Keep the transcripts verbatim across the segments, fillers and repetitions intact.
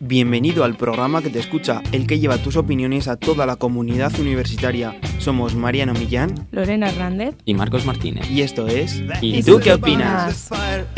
Bienvenido al programa que te escucha, el que lleva tus opiniones a toda la comunidad universitaria. Somos Mariano Millán, Lorena Hernández y Marcos Martínez. Y esto es... ¿Y, ¿Y tú tú qué qué opinas?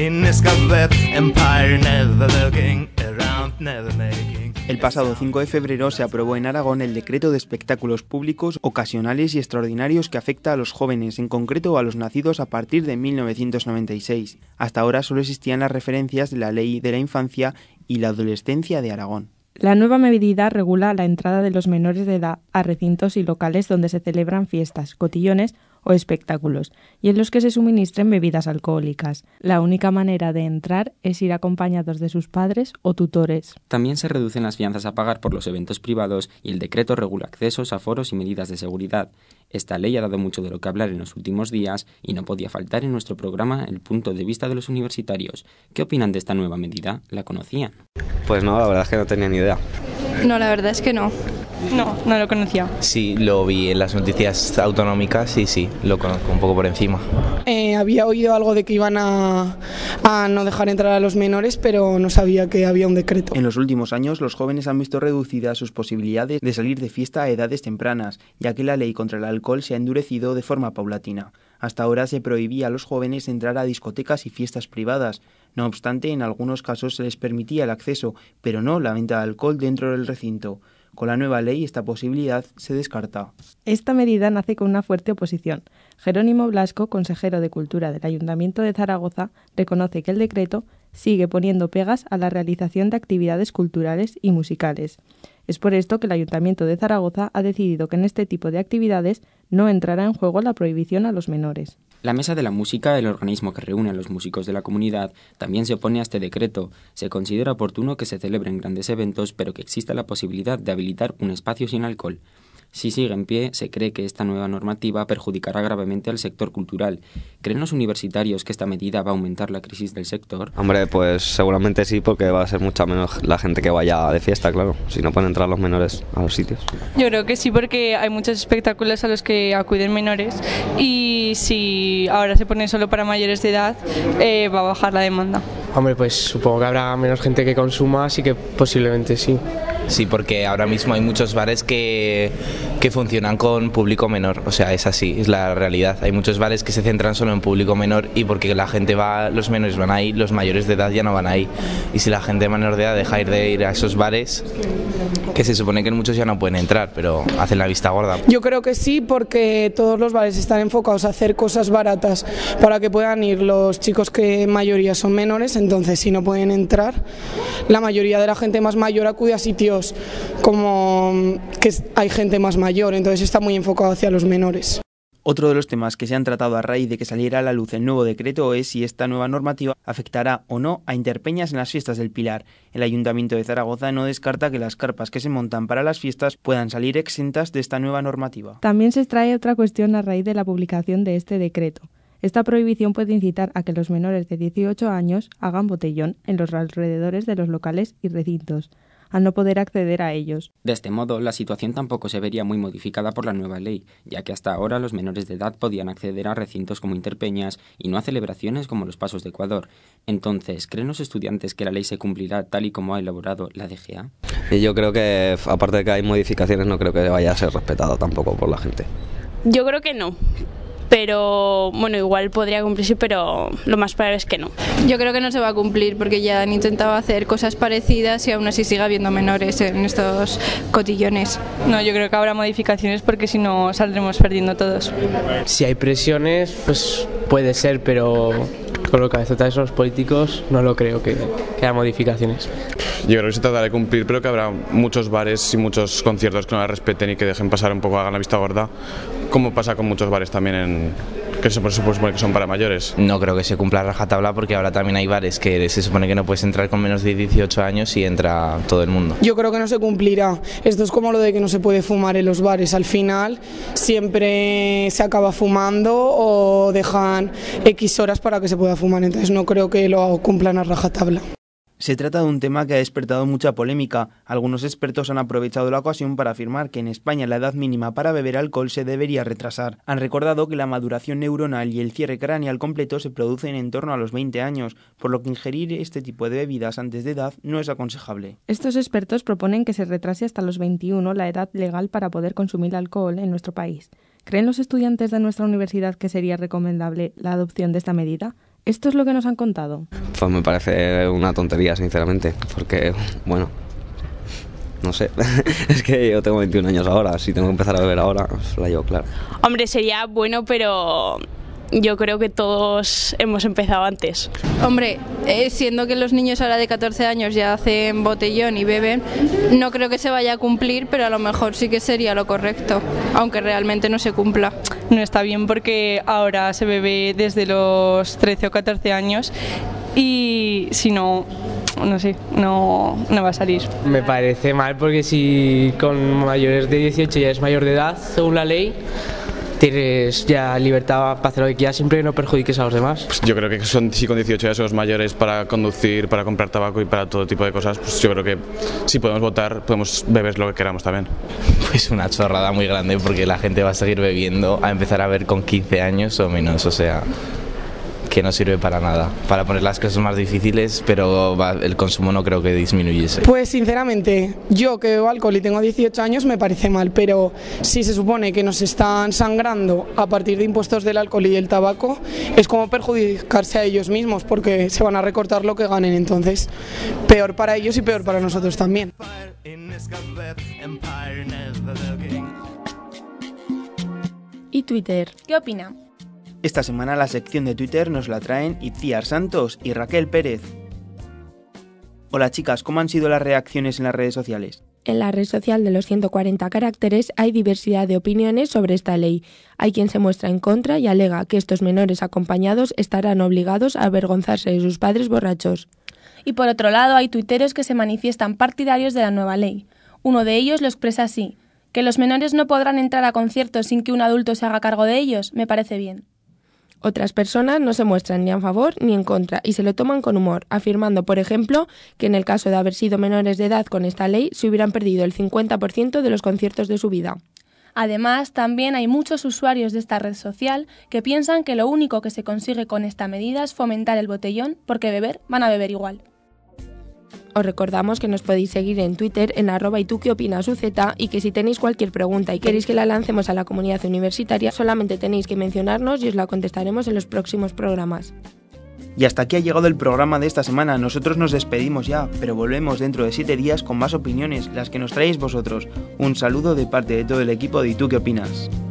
El pasado cinco de febrero se aprobó en Aragón el decreto de espectáculos públicos, ocasionales y extraordinarios que afecta a los jóvenes, en concreto a los nacidos a partir de mil novecientos noventa y seis. Hasta ahora solo existían las referencias de la Ley de la Infancia y la Adolescencia de Aragón. La nueva medida regula la entrada de los menores de edad a recintos y locales donde se celebran fiestas, cotillones o espectáculos, y en los que se suministren bebidas alcohólicas. La única manera de entrar es ir acompañados de sus padres o tutores. También se reducen las fianzas a pagar por los eventos privados y el decreto regula accesos, aforos y medidas de seguridad. Esta ley ha dado mucho de lo que hablar en los últimos días y no podía faltar en nuestro programa el punto de vista de los universitarios. ¿Qué opinan de esta nueva medida? ¿La conocían? Pues no, la verdad es que no tenía ni idea. No, la verdad es que no. No, no lo conocía. Sí, lo vi en las noticias autonómicas y sí, lo conozco un poco por encima. Eh, había oído algo de que iban a, a no dejar entrar a los menores, pero no sabía que había un decreto. En los últimos años, los jóvenes han visto reducidas sus posibilidades de salir de fiesta a edades tempranas, ya que la ley contra el alcohol se ha endurecido de forma paulatina. Hasta ahora se prohibía a los jóvenes entrar a discotecas y fiestas privadas. No obstante, en algunos casos se les permitía el acceso, pero no la venta de alcohol dentro del recinto. Con la nueva ley, esta posibilidad se descarta. Esta medida nace con una fuerte oposición. Jerónimo Blasco, consejero de Cultura del Ayuntamiento de Zaragoza, reconoce que el decreto sigue poniendo pegas a la realización de actividades culturales y musicales. Es por esto que el Ayuntamiento de Zaragoza ha decidido que en este tipo de actividades no entrará en juego la prohibición a los menores. La Mesa de la Música, el organismo que reúne a los músicos de la comunidad, también se opone a este decreto. Se considera oportuno que se celebren grandes eventos, pero que exista la posibilidad de habilitar un espacio sin alcohol. Si sigue en pie, se cree que esta nueva normativa perjudicará gravemente al sector cultural. ¿Creen los universitarios que esta medida va a aumentar la crisis del sector? Hombre, pues seguramente sí, porque va a ser mucha menos la gente que vaya de fiesta, claro, si no pueden entrar los menores a los sitios. Yo creo que sí, porque hay muchos espectáculos a los que acuden menores y si ahora se pone solo para mayores de edad, eh, va a bajar la demanda. Hombre, pues supongo que habrá menos gente que consuma, así que posiblemente sí. Sí, porque ahora mismo hay muchos bares que, que funcionan con público menor, o sea, es así, es la realidad. Hay muchos bares que se centran solo en público menor y porque la gente va, los menores van ahí, los mayores de edad ya no van ahí. Y si la gente menor de edad deja ir de ir a esos bares, que se supone que muchos ya no pueden entrar, pero hacen la vista gorda. Yo creo que sí, porque todos los bares están enfocados a hacer cosas baratas para que puedan ir los chicos que en mayoría son menores, entonces si no pueden entrar, la mayoría de la gente más mayor acude a sitios como que hay gente más mayor, entonces está muy enfocado hacia los menores. Otro de los temas que se han tratado a raíz de que saliera a la luz el nuevo decreto es si esta nueva normativa afectará o no a interpeñas en las fiestas del Pilar. El Ayuntamiento de Zaragoza no descarta que las carpas que se montan para las fiestas puedan salir exentas de esta nueva normativa. También se extrae otra cuestión a raíz de la publicación de este decreto. Esta prohibición puede incitar a que los menores de dieciocho años hagan botellón en los alrededores de los locales y recintos, al no poder acceder a ellos. De este modo, la situación tampoco se vería muy modificada por la nueva ley, ya que hasta ahora los menores de edad podían acceder a recintos como interpeñas y no a celebraciones como los Pasos de Ecuador. Entonces, ¿creen los estudiantes que la ley se cumplirá tal y como ha elaborado la D G A? Y yo creo que, aparte de que hay modificaciones, no creo que vaya a ser respetado tampoco por la gente. Yo creo que no. Pero, bueno, igual podría cumplirse, pero lo más probable es que no. Yo creo que no se va a cumplir porque ya han intentado hacer cosas parecidas y aún así sigue habiendo menores en estos cotillones. No, yo creo que habrá modificaciones porque si no saldremos perdiendo todos. Si hay presiones, pues puede ser, pero con lo cabezotas de los políticos no lo creo que, que haya modificaciones. Yo creo que se tratará de cumplir, pero que habrá muchos bares y muchos conciertos que no la respeten y que dejen pasar un poco, hagan la vista gorda, como pasa con muchos bares también en, que se supone que son para mayores. No creo que se cumpla rajatabla porque ahora también hay bares que se supone que no puedes entrar con menos de dieciocho años y entra todo el mundo. Yo creo que no se cumplirá. Esto es como lo de que no se puede fumar en los bares. Al final siempre se acaba fumando o dejan X horas para que se pueda fumar, entonces no creo que lo cumplan a rajatabla. Se trata de un tema que ha despertado mucha polémica. Algunos expertos han aprovechado la ocasión para afirmar que en España la edad mínima para beber alcohol se debería retrasar. Han recordado que la maduración neuronal y el cierre craneal completo se producen en torno a los veinte años, por lo que ingerir este tipo de bebidas antes de edad no es aconsejable. Estos expertos proponen que se retrase hasta los veintiuno la edad legal para poder consumir alcohol en nuestro país. ¿Creen los estudiantes de nuestra universidad que sería recomendable la adopción de esta medida? Esto es lo que nos han contado. Pues me parece una tontería, sinceramente, porque, bueno, no sé, es que yo tengo veintiún años ahora, si tengo que empezar a beber ahora, pues la llevo claro. Hombre, sería bueno, pero yo creo que todos hemos empezado antes. Hombre, eh, siendo que los niños ahora de catorce años ya hacen botellón y beben, no creo que se vaya a cumplir, pero a lo mejor sí que sería lo correcto, aunque realmente no se cumpla. No está bien porque ahora se bebe desde los trece o catorce años y si no, no sé, no, no va a salir. Me parece mal porque si con mayores de dieciocho ya es mayor de edad, según la ley, tienes ya libertad para hacer lo que quieras, siempre que no perjudiques a los demás. Pues yo creo que son, si con dieciocho ya somos mayores para conducir, para comprar tabaco y para todo tipo de cosas, pues yo creo que si podemos votar, podemos beber lo que queramos también. Pues una chorrada muy grande porque la gente va a seguir bebiendo, a empezar a ver con quince años o menos, o sea, que no sirve para nada, para poner las cosas más difíciles, pero va, el consumo no creo que disminuyese. Pues sinceramente, yo que bebo alcohol y tengo dieciocho años me parece mal, pero si se supone que nos están sangrando a partir de impuestos del alcohol y del tabaco, es como perjudicarse a ellos mismos porque se van a recortar lo que ganen, entonces peor para ellos y peor para nosotros también. ¿Y Twitter? ¿Qué opina? Esta semana la sección de Twitter nos la traen Itziar Santos y Raquel Pérez. Hola chicas, ¿cómo han sido las reacciones en las redes sociales? En la red social de los ciento cuarenta caracteres hay diversidad de opiniones sobre esta ley. Hay quien se muestra en contra y alega que estos menores acompañados estarán obligados a avergonzarse de sus padres borrachos. Y por otro lado hay tuiteros que se manifiestan partidarios de la nueva ley. Uno de ellos lo expresa así: que los menores no podrán entrar a conciertos sin que un adulto se haga cargo de ellos, me parece bien. Otras personas no se muestran ni a favor ni en contra y se lo toman con humor, afirmando, por ejemplo, que en el caso de haber sido menores de edad con esta ley se hubieran perdido el cincuenta por ciento de los conciertos de su vida. Además, también hay muchos usuarios de esta red social que piensan que lo único que se consigue con esta medida es fomentar el botellón, porque beber van a beber igual. Os recordamos que nos podéis seguir en Twitter en arroba y tú qué opinas U Z y que si tenéis cualquier pregunta y queréis que la lancemos a la comunidad universitaria, solamente tenéis que mencionarnos y os la contestaremos en los próximos programas. Y hasta aquí ha llegado el programa de esta semana. Nosotros nos despedimos ya, pero volvemos dentro de siete días con más opiniones, las que nos traéis vosotros. Un saludo de parte de todo el equipo de ¿Y tú qué opinas?